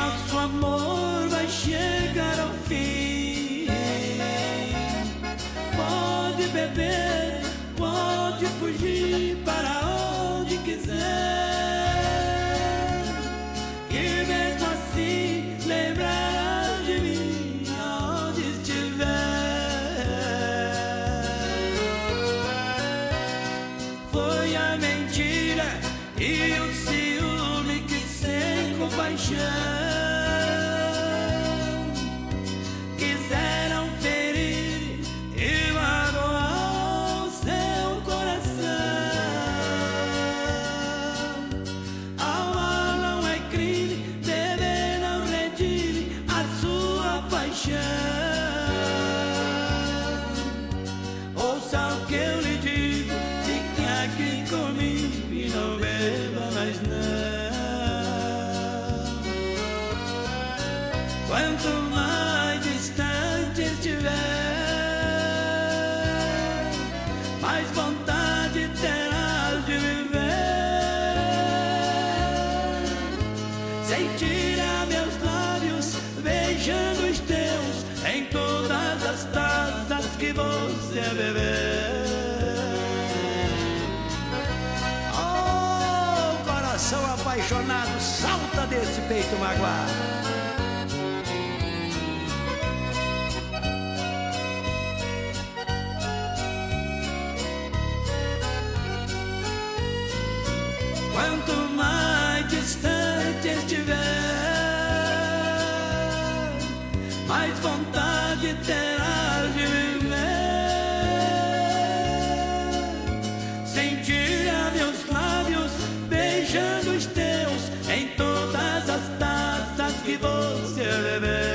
nosso amor vai chegar ao fim. Pode beber, pode fugir para onde quiser, e mesmo assim lembrará de mim aonde estiver. Foi a mentira e o ciúme que sem compaixão quiseram ferir e magoar o seu coração. Amar não é crime, beber não redime a sua paixão. Ouça o que eu lhe digo, fique aqui comigo e não beba mais não. Quanto mais distante estiver, mais vontade terás de viver. Sentirá meus lábios beijando os teus em todas as taças que você beber. Oh, coração apaixonado, salta desse peito magoado. Quanto mais distante estiver, mais vontade terás de viver. Sentirá meus lábios beijando os teus em todas as taças que você beber.